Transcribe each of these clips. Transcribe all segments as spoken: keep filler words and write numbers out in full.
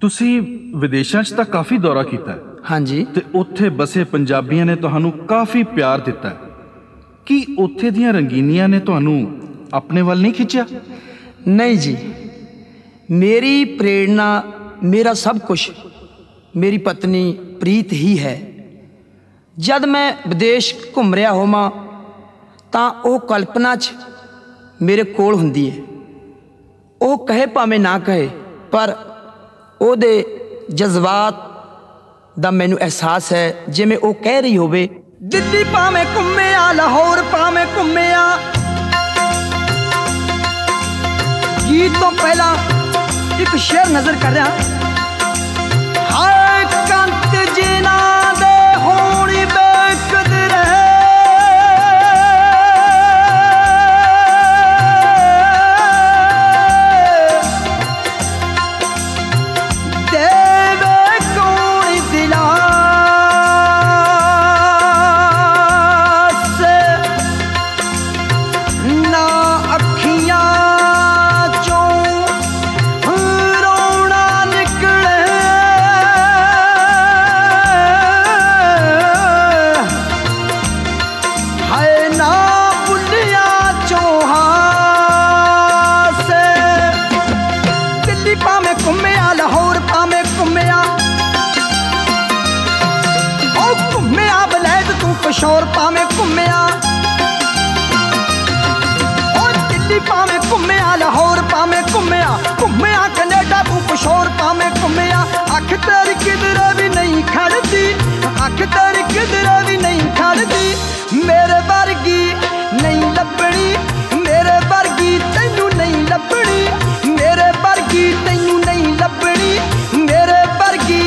ਤੁਸੀਂ ਵਿਦੇਸ਼ਾਂ 'ਚ ਤਾਂ ਕਾਫੀ ਦੌਰਾ ਕੀਤਾ ਹੈ। ਹਾਂਜੀ। ਤੇ ਉੱਥੇ ਬਸੇ ਪੰਜਾਬੀਆਂ ਨੇ ਤੁਹਾਨੂੰ ਕਾਫੀ ਪਿਆਰ ਦਿੱਤਾ ਹੈ। ਕੀ ਉੱਥੇ ਦੀਆਂ ਰੰਗੀਨੀਆਂ ਨੇ ਤੁਹਾਨੂੰ ਆਪਣੇ ਵੱਲ ਨਹੀਂ ਖਿੱਚਿਆ? ਨਹੀਂ ਜੀ, ਮੇਰੀ ਪ੍ਰੇਰਣਾ, ਮੇਰਾ ਸਭ ਕੁਛ ਮੇਰੀ ਪਤਨੀ ਪ੍ਰੀਤ ਹੀ ਹੈ। ਜਦ ਮੈਂ ਵਿਦੇਸ਼ ਘੁੰਮ ਰਿਹਾ ਹੋਵਾਂ ਤਾਂ ਉਹ ਕਲਪਨਾ 'ਚ ਮੇਰੇ ਕੋਲ ਹੁੰਦੀ ਹੈ। ਉਹ ਕਹੇ ਭਾਵੇਂ ਨਾ ਕਹੇ, ਪਰ ਉਹਦੇ ਜਜ਼ਬਾਤ ਦਾ ਮੈਨੂੰ ਅਹਿਸਾਸ ਹੈ, ਜਿਵੇਂ ਉਹ ਕਹਿ ਰਹੀ ਹੋਵੇ, ਦਿੱਲੀ ਭਾਵੇਂ ਘੁੰਮਿਆ, ਲਾਹੌਰ ਭਾਵੇਂ ਘੁੰਮਿਆ। ਗੀਤ ਤੋਂ ਪਹਿਲਾਂ ਇੱਕ ਸ਼ੇਰ ਨਜ਼ਰ ਕਰ ਰਿਹਾ। ਹਾਏ ਕੰਤ ਜਿਨ੍ਹਾਂ ਦੇ ਹੋਣ ਬੇਕਦਰ ਹੈ, ਦੇਵੇ ਕੌਣ ਦਿਲਾਸੇ ਨਾ ਅੱਖੀਆਂ ਸ਼ੋਰ ਭਾਵੇਂ ਘੁੰਮਿਆ। ਉਹ ਦਿੱਲੀ ਭਾਵੇਂ ਘੁੰਮਿਆ, ਲਾਹੌਰ ਭਾਵੇਂ ਘੁੰਮਿਆ, ਘੁੰਮਿਆ ਕੈਨੇਡਾ ਤੂੰ ਪਸ਼ੋਰ ਭਾਵੇਂ ਘੁੰਮਿਆ। ਅੱਖ ਤੇਰੀ ਕਿਧਰੇ ਵੀ ਨਹੀਂ ਖੜਦੀ, ਅੱਖ ਤੇਰੀ ਕਿਧਰੇ ਵੀ ਨਹੀਂ ਖੜਦੀ। ਮੇਰੇ ਵਰਗੀ ਨਹੀਂ ਲੱਭਣੀ, ਮੇਰੇ ਵਰਗੀ ਤੈਨੂੰ ਨਹੀਂ ਲੱਭਣੀ, ਮੇਰੇ ਵਰਗੀ ਤੈਨੂੰ ਨਹੀਂ ਲੱਭਣੀ, ਮੇਰੇ ਵਰਗੀ।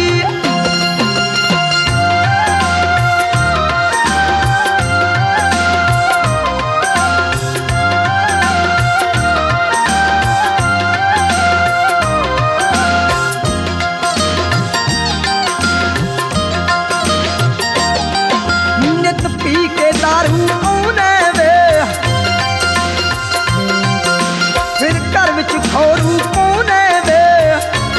ਖੋਰੂ ਕੋਨੇ ਵੇ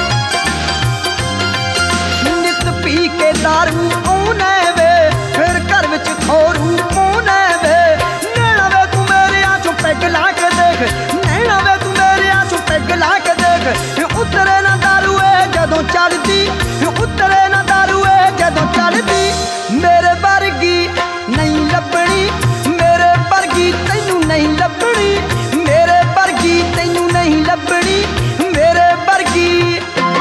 ਨਿਤ ਪੀ ਕੇ ਦਾਰੂ ਆਉਨੇ ਵੇ, ਫਿਰ ਘਰ ਵਿੱਚ ਖੋਰੂ ਕੋਨੇ ਵੇ। ਨੈਣਾ ਵੇ ਤੂੰ ਮੇਰਿਆਂ ਚੋਂ ਪੈਗ ਲਾ ਕੇ ਦੇਖ, ਨੈਣਾ ਵੇ ਤੂੰ ਮੇਰਿਆਂ ਚੋਂ ਪੈਗ ਲਾ ਕੇ ਦੇਖ। ਉਤਰੇ ਨਾ ਦਾਰੂ ਏ ਜਦੋਂ ਚੜਦੀ, ਉਤਰੇ ਨਾ ਦਾਰੂ ਏ ਜਦੋਂ ਚੜਦੀ। ਮੇਰੇ ਵਰਗੀ ਨਹੀਂ ਲੱਭਣੀ, ਮੇਰੇ ਵਰਗੀ ਤੈਨੂੰ ਨਹੀਂ ਲੱਭਣੀ, ਮੇਰੇ ਵਰਗੀ ਤੈਨੂੰ ਨਹੀਂ ਲੱਭਣੀ, ਮੇਰੇ ਵਰਗੀ।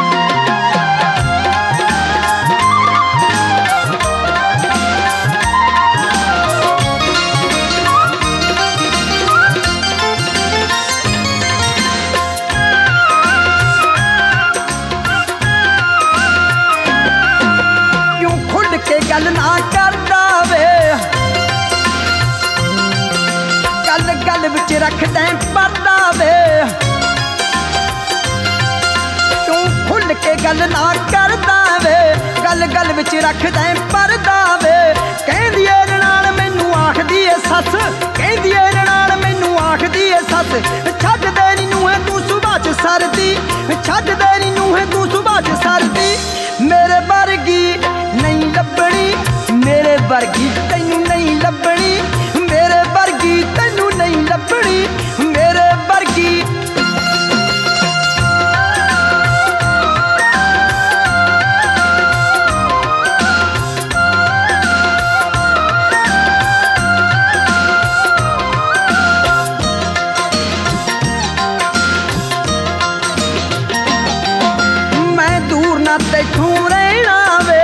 ਕਿਉਂ ਖੁੱਲ੍ਹ ਕੇ ਗੱਲ ਨਾ ਕਰਦਾ ਵੇ, ਗੱਲ ਗੱਲ ਵਿੱਚ ਰੱਖਦਾ ਪਰਦਾ ਵੇ। ਤੂੰ ਖੁੱਲ੍ਹ ਕੇ ਗੱਲ ਨਾ ਕਰਦਾ ਵੇ, ਗੱਲ ਗੱਲ ਵਿੱਚ ਰੱਖਦਾ ਪਰਦਾ ਵੇ। ਕਹਿੰਦੀ ਏ ਨਨਾਣ ਮੈਨੂੰ ਆਖਦੀ ਏ ਸੱਸ, ਕਹਿੰਦੀ ਏ ਨਨਾਣ ਮੈਨੂੰ ਆਖਦੀ ਏ ਸੱਸ। ਛੱਡ ਦੇ ਨੀ ਨੂੰਹ ਤੂੰ ਸੁਭਾ ਚ ਸਰਦੀ, ਛੱਡ ਦੇ ਨੀ ਨੂੰਹ ਤੂੰ ਸੁਭਾ ਚ ਸਰਦੀ। ਮੇਰੇ ਵਰਗੀ ਨਹੀਂ ਲੱਭਣੀ, ਮੇਰੇ ਵਰਗੀ ਤੈਨੂੰ ਨਹੀਂ ਲੱਭਣੀ, ਮੇਰੇ ਵਰਗੀ ਤੈਨੂੰ ਨਹੀਂ ਲੱਭਣੀ, ਮੇਰੇ ਵਰਗੀ। ਮੈਂ ਦੂਰ ਨਾ ਤੈਥੋਂ ਰਹਿਣਾ ਵੇ,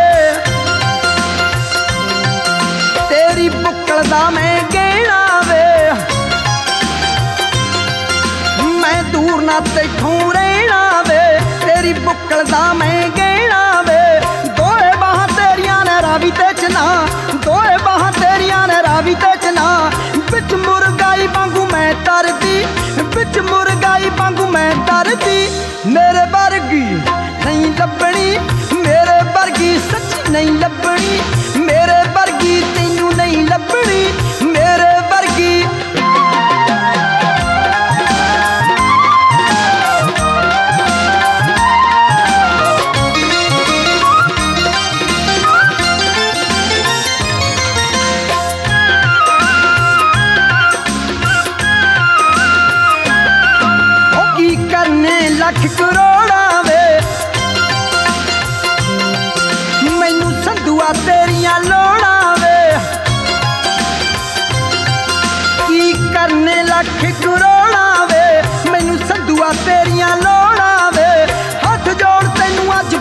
ਤੇਰੀ ਬੁੱਕਲ ਦਾ ਮੈਂ ਗਹਿਣਾ ਵੇ। ਮੈਂ ਦੂਰ ਨਾ ਤੈਥੋਂ ਰਹਿਣਾ ਵੇ, ਤੇਰੀ ਬੁੱਕਲ ਦਾ ਮੈਂ ਗਹਿਣਾ ਵੇ। ਦੋਏ ਬਾਹਾਂ ਤੇਰੀਆਂ ਨੇ ਰਾਵੀ ਤੇ ਚਨਾ, ਦੋਏ ਬਾਹਾਂ ਤੇਰੀਆਂ ਨੇ ਰਾਵੀ ਤੇ ਚਨਾ। ਵਿੱਚ ਮੁਰਗਾਈ ਵਾਂਗੂ ਮੈਂ ਤਰਦੀ, ਵਿੱਚ ਮੁਰਗਾਈ ਵਾਂਗੂ ਮੈਂ ਤਰਦੀ। ਮੇਰੇ ਵਰਗੀ ਨਹੀਂ ਲੱਭਣੀ, ਮੇਰੇ ਵਰਗੀ ਸੱਚੀ ਨਹੀਂ ਲੱਭਣੀ, ਮੇਰੇ ਵਰਗੀ ਤੈਨੂੰ ਨਹੀਂ ਲੱਭਣੀ, ਮੇਰੇ ਵਰਗੀ।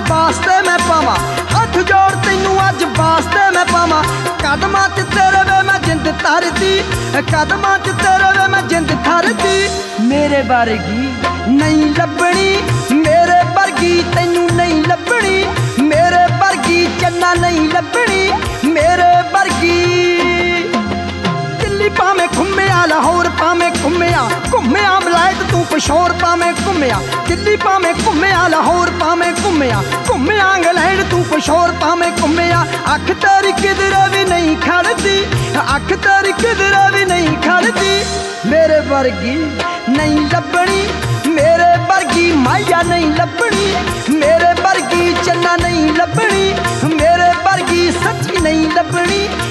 वास्ते मैं पावां हथ जोड़ तैनू अज वास्ते मैं पावां कदमां च तेरे वे मैं जिंद धरदी कदमां च तेरे वे मैं जिंद धरदी मेरे वर्गी नहीं लभनी मेरे वर्गी तैनू नहीं लभनी मेरे वर्गी चन्ना नहीं लभनी मेरे वर्गी दिल्ली भावें घुम्मिया लाहौर भावें घुम्मिया घुम्मिया मलायत तू पिछोर भावें घुम्मिया दिल्ली भावें घुम्मिया लाहौर भावें घुम्मिया घुम्मिया इंग्लैंड तू पिछोर भावें घुम्मिया अख तेरी किधरे भी नहीं खड़दी अख तेरी किधरे भी नहीं खड़दी मेरे वर्गी नहीं लभनी मेरे वर्गी माया नहीं लभनी मेरे वर्गी चन्ना नहीं लभनी मेरे वर्गी सच्ची नहीं लभनी